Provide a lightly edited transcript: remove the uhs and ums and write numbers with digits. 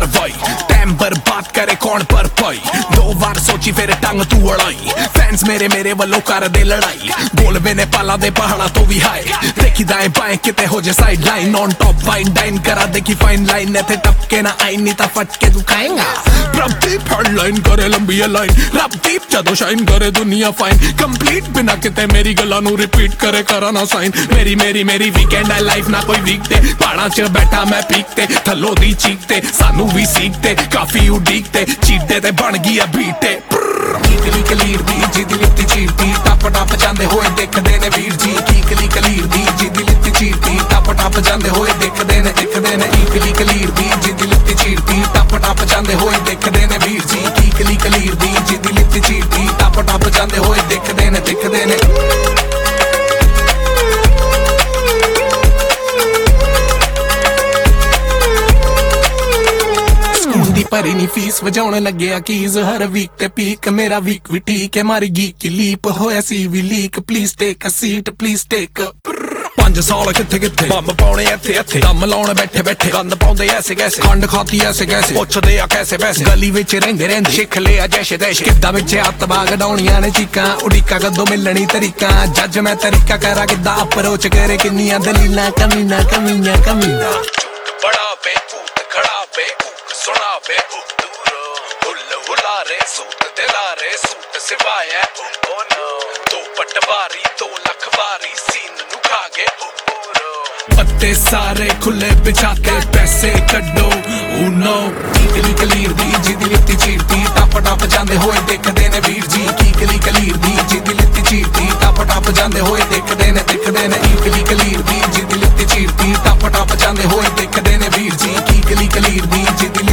कार्रवाई टाइम बर्बाद करे कौन पर पाई 2 बार सोची फिर टंग तू अड़ाई फैंस मेरे वल्लों कर दे लड़ाई बोल मैंने पाला दे पहाड़ा तो भी हाय देखी दाएं बाएं किते हो जे side line on top wine dine करा देखी फाइन लाइन इथे टपके ना आई नहीं ता फटके तू खाएगा प्रभदीप हेडलाइन करे लंबी लाइन रबदीप जदों शाइन करे दुनिया फाइन कंप्लीट बिना किते मेरी गल्लां नू रिपीट करे करा ना साइन मेरी वीकेंड है लाइफ ना कोई वीक ते पहाड़ां च बैठा मैं पीक ते थल्लों दी चीक ते सानू भी सीखते काफी उडीकते चीटे ते बन गई बीटे कीकली कलीर दी जिदी लित्ती चीरती टप टप जांदे होए देखदे ने वीर जी कीकली कलीर दी जिदी लित्ती चीरती टप टप जांदे होए देखदे ने कीकली कलीर दी जिदी लित्ती चीरती टप टप जांदे होए देखदे ने वीर जी कीकली कलीर दी जिदी लित्ती चीरती टप टप जांदे होए देखदे ने भरी नी फीस वजाउण लगे कीज हर वीक ते पीक मेरा वीक भी ठीक है मारी गीक की लीप होया सी भी leak please take a seat please take 5 साल किथे बंब पाउणे इत्थे दम लाउण बैठे गंद पाउंदे ऐसे कैसे खंड खाती ऐसे कैसे पुछदे आ कैसे वैसे गली विच रहिंदे सिख लिया जैसे देश किद्दां विच हत्थ बाग डाउणियां ने चीकां उड़ीका कदों मिलनी तरीका जज मैं तरीका करा किद्दां अप्रोच करे किन्नियां दलीलां कमीना बड़ा बेकूफ खड़ा बेकूफ सुना बे दूरो हुल हुलारे सूट दिलारे सूट सिवाया ओ नो 2 पटवारी 2 लखवारी सीन नु खा गए पत्ते सारे खुले बिछा के पैसे कड्डो ओ नो कीकली कलीर दी जिदी लित्ती चीरती टप टप जांदे होए देखदे ने वीर जी कीकली कलीर दी जिदी लित्ती चीरती टप टप जांदे होए देखदे ने कीकली कलीर दी जिदी लित्ती चीरती टप टप जांदे होए देखदे ने वीर जी कीकली कलीर दी जिदी